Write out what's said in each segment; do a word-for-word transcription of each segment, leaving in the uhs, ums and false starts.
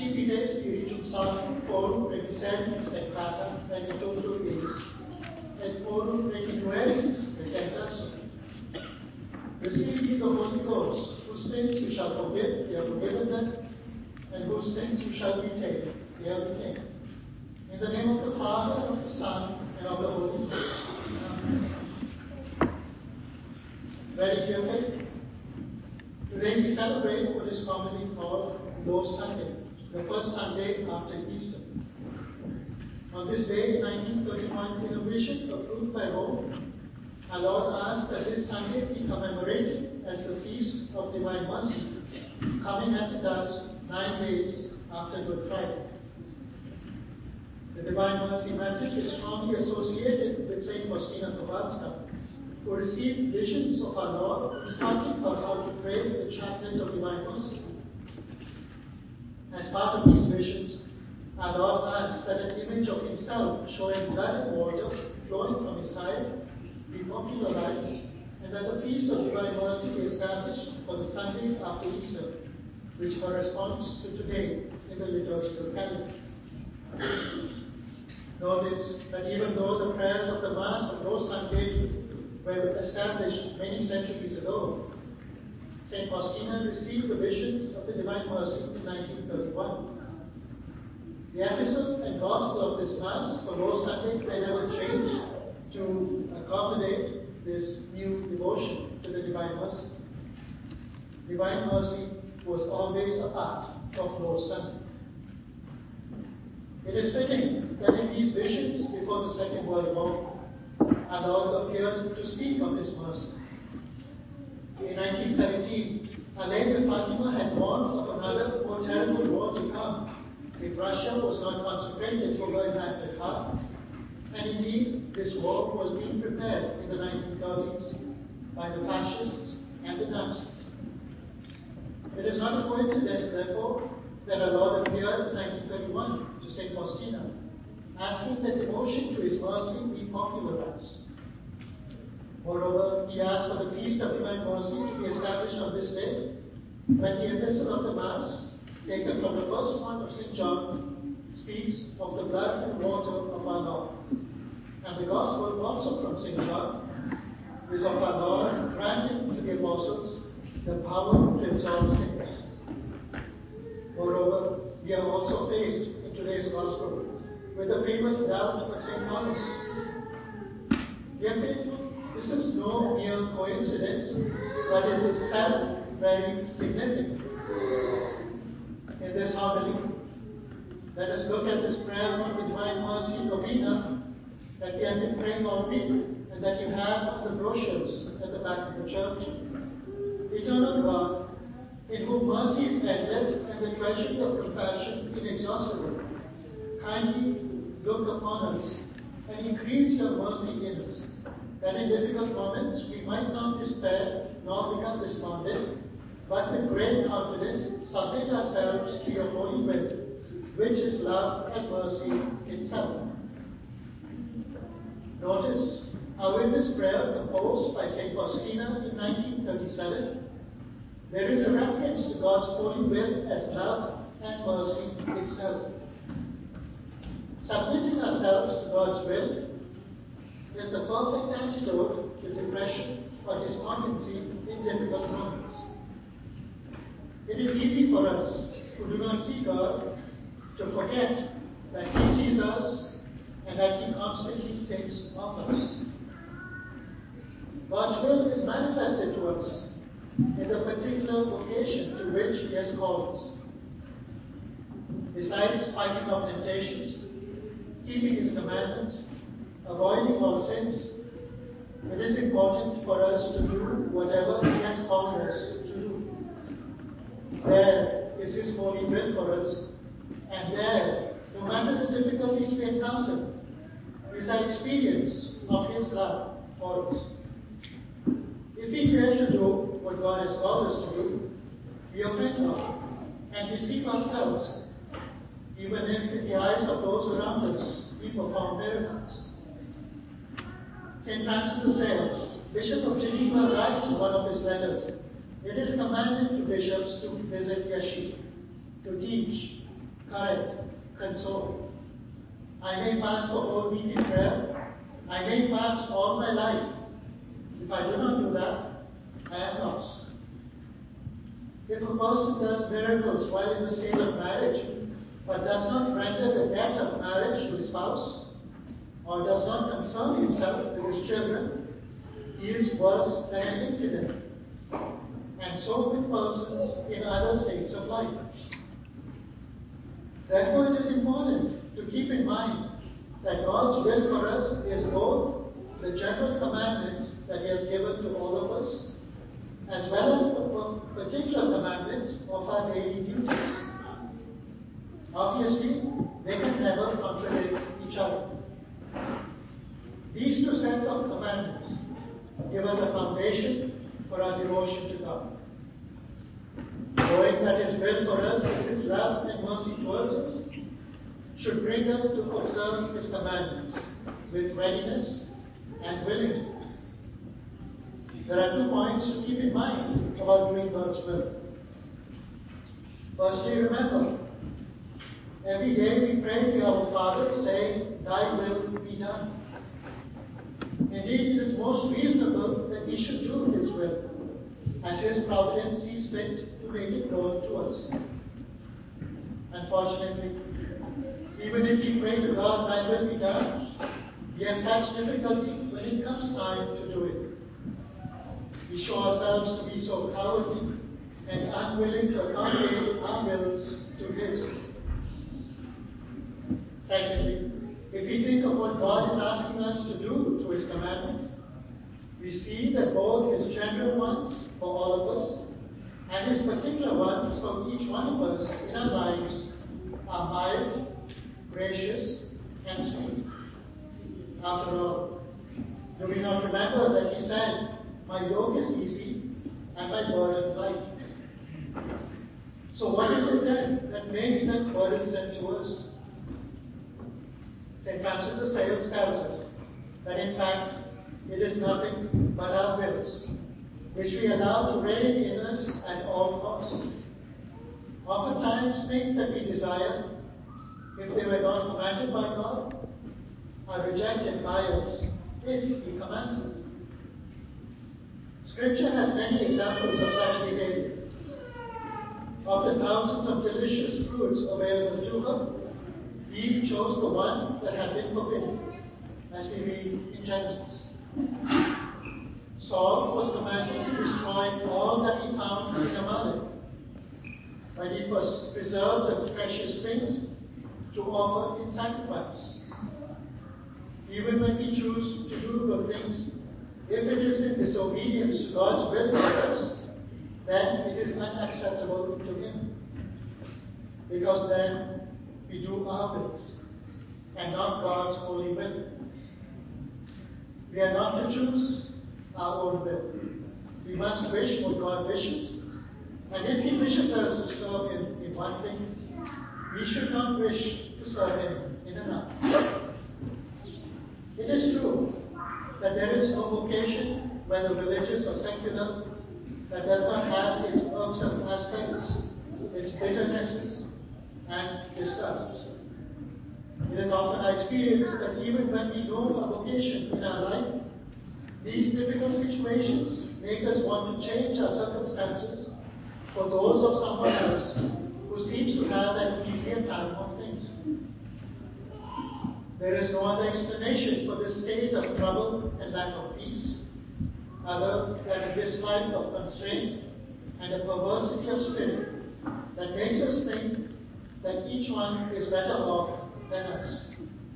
Archipides spiritum forum requiseris et pater benedictus eis, et forum requinueris regentas. Receive ye the Holy Ghost, whose sins you shall forgive, they are forgiven them, and whose sins you shall retain, they are retained. In the name of the Father, of the Son, and of the Holy Spirit. Amen. Very dear faithful, today we celebrate what is commonly called Lord's Sunday, the first Sunday after Easter. On this day in nineteen thirty-one, in a vision approved by Rome, our Lord asked that this Sunday be commemorated as the Feast of Divine Mercy, coming as it does nine days after Good Friday. The Divine Mercy message is strongly associated with Saint Faustina Kowalska, who received visions of our Lord instructing her how to pray the chaplet of Divine Mercy. As part of these visions, our Lord asked that an image of himself showing blood and water flowing from his side be popularized, and that the Feast of Divine Mercy be established for the Sunday after Easter, which corresponds to today in the liturgical calendar. Notice that even though the prayers of the Mass of Rose Sunday were established many centuries ago, Saint Faustina received the visions of the Divine Mercy in nineteen thirty-one. The epistle and gospel of this Mass for Rose Sunday were never changed to accommodate this new devotion to the Divine Mercy. Divine Mercy was always a part of Rose Sunday. It is fitting that in these visions before the Second World War, our Lord appeared to speak of His mercy. In nineteen seventeen, Our Lady of Fatima had warned of another more terrible war to come if Russia was not consecrated to her Immaculate Heart. And indeed, this war was being prepared in the nineteen thirties by the fascists and the Nazis. It is not a coincidence, therefore, that our Lord appeared in nineteen thirty-one to Saint Faustina, asking that devotion to His mercy be popularized. Moreover, he asked for the Feast of Divine Mercy to be established on this day, when the epistle of the Mass, taken from the first one of Saint John, speaks of the blood and water of our Lord. And the Gospel, also from Saint John, is of our Lord granting to the apostles the power to absolve sins. Moreover, we are also faced in today's Gospel with the famous doubt of Saint Thomas. Dear faithful, this is no mere coincidence, but is itself very significant. In this homily, let us look at this prayer from the Divine Mercy Novena that we have been praying all week and that you have on the brochures at the back of the church. Eternal God, in whom mercy is endless and the treasury of compassion inexhaustible, kindly look upon us and increase your mercy in us, that in difficult moments we might not despair nor become despondent, but with great confidence submit ourselves to your holy will, which is love and mercy itself. Notice how in this prayer composed by Saint Faustina in nineteen thirty-seven, there is a reference to God's holy will as love and mercy itself. Submitting ourselves to God's will is the perfect antidote to depression or despondency in difficult moments. It is easy for us who do not see God to forget that He sees us and that He constantly thinks of us. God's will is manifested to us in the particular vocation to which He has called us. Besides fighting off temptations, keeping His commandments, avoiding all sins, it is important for us to do whatever He has called us to do. There is His holy will for us, and there, no matter the difficulties we encounter, is our experience of His love for us. If we fail to do what God has called us to do, we offend God and deceive ourselves, even if in the eyes of those around us we perform miracles. Saint Francis de Sales, Bishop of Geneva, writes in one of his letters, it is commanded to bishops to visit their sheep, to teach, correct, console. I may pass the whole week in prayer. I may fast all my life. If I do not do that, I am lost. If a person does miracles while in the state of marriage, but does not render the debt of marriage to his spouse, or does not concern himself with his children, he is worse than an infidel. And so with persons in other states of life. Therefore, it is important to keep in mind that God's will for us is both the general commandments that He has given to all of us, as well as the particular commandments of our daily duties. Obviously, they can never contradict each other. These two sets of commandments give us a foundation for our devotion to God. Knowing that His will for us is His love and mercy towards us should bring us to observe His commandments with readiness and willingness. There are two points to keep in mind about doing God's will. Firstly, remember, every day we pray to our Father saying, Thy will be done. Indeed, it is most reasonable that we should do His will, as His providence sees fit to make it known to us. Unfortunately, even if we pray to God, Thy will be done, we have such difficulty when it comes time to do it. We show ourselves to be so cowardly and unwilling to accommodate our wills to His. Secondly, if we think of what God is asking us to do through His commandments, we see that both His general ones for all of us and His particular ones for each one of us in our lives are mild, gracious, and sweet. After all, do we not remember that He said, My yoke is easy and my burden light? So what is it then that makes that burdensome to us? Saint Francis de Sales tells us that in fact it is nothing but our wills, which we allow to reign in us at all costs. Oftentimes things that we desire, if they were not commanded by God, are rejected by us if He commands them. Scripture has many examples of such behavior. Of the thousands of delicious fruits available to her, Eve chose the one that had been forbidden, as we read in Genesis. Saul was commanded to destroy all that he found in Amalek, but he must preserve the precious things to offer in sacrifice. Even when we choose to do good things, if it is in disobedience to God's will for us, then it is unacceptable to Him. Because then we do our wills and not God's holy will. We are not to choose our own will. We must wish what God wishes, and if He wishes us to serve Him in one thing, we should not wish to serve Him in another. It is true that there is no vocation, whether religious or secular, that does not have its irksome aspects, its bitternesses, and disgusts. It is often our experience that even when we know a vocation in our life, these difficult situations make us want to change our circumstances for those of someone else who seems to have an easier time of things. There is no other explanation for this state of trouble and lack of peace, other than a dislike of constraint and a perversity of spirit that makes us think that each one is better off than us.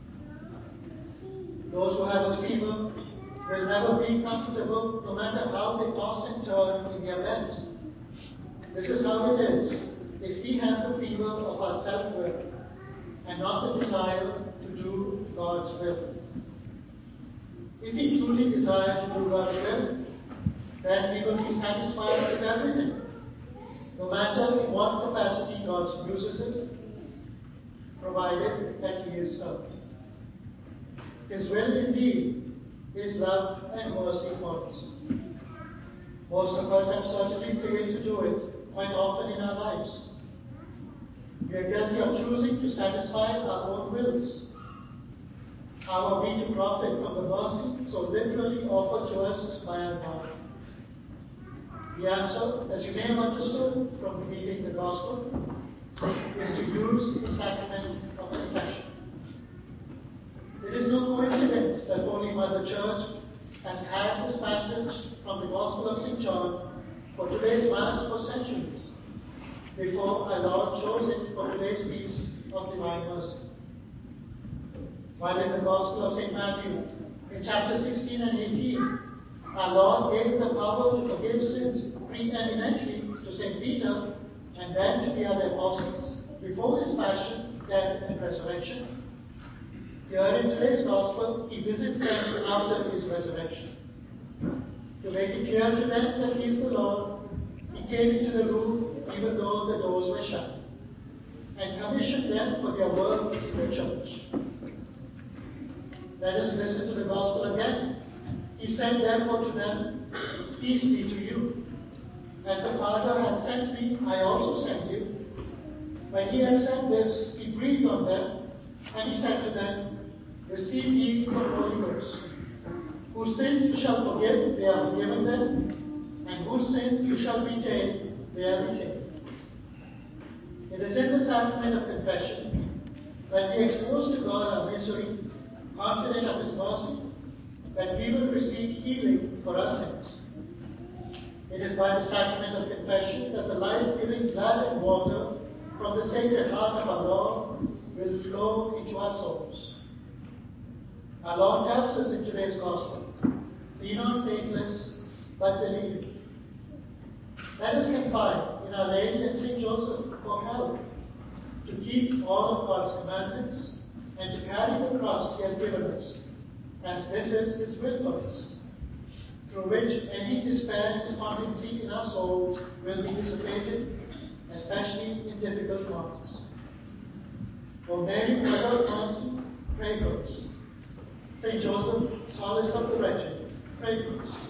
Those who have a fever will never be comfortable no matter how they toss and turn in their beds. This is how it is if we have the fever of our self-will and not the desire to do God's will. If we truly desire to do God's will, then we will be satisfied with everything, no matter in what capacity God uses it, provided that He is served. His will indeed is love and mercy for us. Most of us have certainly failed to do it quite often in our lives. We are guilty of choosing to satisfy our own wills. How are we to profit from the mercy so liberally offered to us by our God? The answer, as you may have understood from reading the Gospel, is to use the sacrament of confession. It is no coincidence that Holy Mother Church has had this passage from the Gospel of Saint John for today's Mass for centuries, before our Lord chose it for today's Feast of Divine Mercy. While in the Gospel of Saint Matthew, in chapter sixteen and eighteen, our Lord gave the power to forgive sins preeminently to Saint Peter and then to the other apostles before his passion, death, and resurrection. Here in today's Gospel, he visits them after his resurrection. To make it clear to them that he is the Lord, he came into the room even though the doors were shut, and commissioned them for their work in the church. Let us listen to the Gospel again. He said therefore to them, "Peace be to you. As the Father had sent me, I also sent you." When he had said this, he breathed on them, and he said to them, "Receive ye the Holy Ghost. Whose sins you shall forgive, they are forgiven them, and whose sins you shall retain, they are retained." It is in the sacrament of confession, when we expose to God our misery, confident of his mercy, that we will receive healing for our sins. It is by the sacrament of confession that the life-giving blood and water from the Sacred Heart of our Lord will flow into our souls. Our Lord tells us in today's Gospel, "Be not faithless, but believe." Let us confide in Our Lady and Saint Joseph for help to keep all of God's commandments and to carry the cross he has given us, as this is his will for us, through which any despair and despondency in our souls will be dissipated, especially in difficult moments. O Mary, Mother of Mercy, pray for us. Saint Joseph, solace of the wretched, pray for us.